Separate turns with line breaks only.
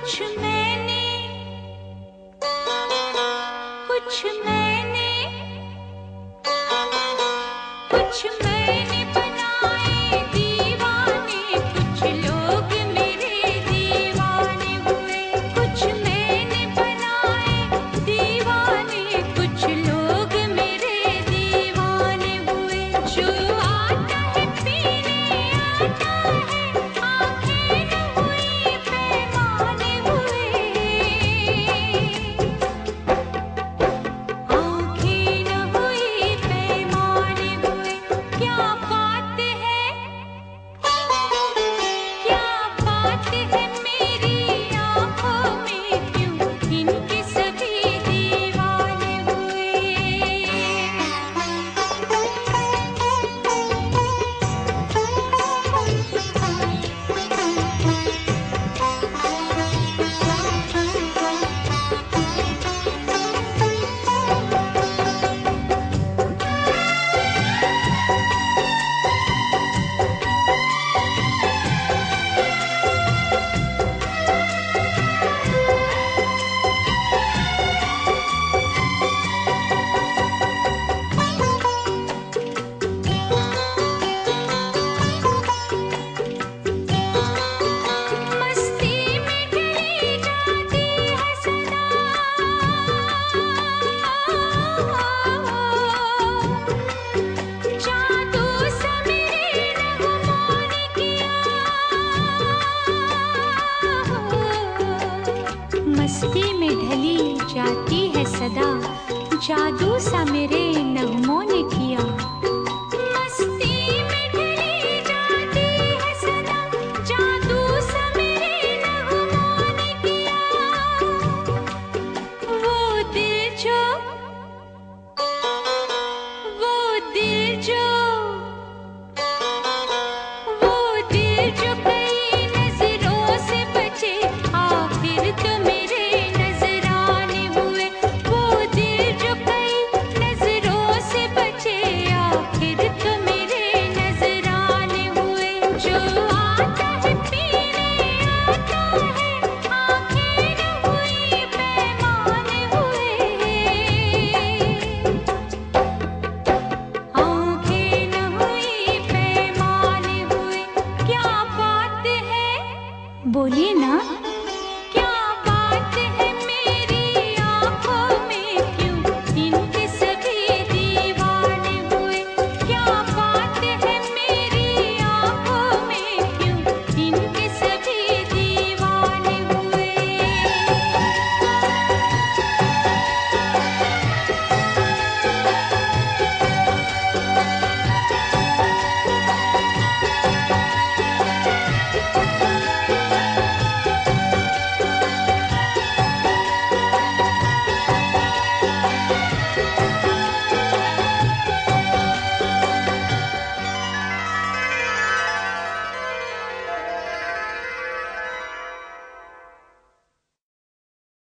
कुछ मैंने कुछ मैंने कुछ मैंने बनाए दीवाने, कुछ लोग मेरे दीवाने हुए। कुछ मैंने बनाए दीवाने, कुछ लोग मेरे दीवाने हुए। जो आता है पीने आता है, आंखें न हुई पैमाने हुए। आंखें न हुई पैमाने हुए। क्या बात है, क्या बात है मेरी आंखों में, क्यों इनके सभी दीवाने हुए। मस्ती में ढली जाती है सदा, जादू सा मेरे नगमों ने किया। मस्ती में ढली जाती है सदा, जादू सा मेरे नगमों ने किया। मस्ती में ढली जाती है सदा, जादू सा मेरे नगमों ने किया। वो दिल जो वो दिल जो वो दिल जो कई नजरों से बचे, आखिर तो मेरे नजराने हुए। वो दिल जो कई नजरों से बचे, आखिर तो मेरे नजराने हुए। जो आता है पीने आता है, आंखें न हुई पैमाने हुए। आंखें न हुई पैमाने हुए। क्या बात है, बोलिए ना।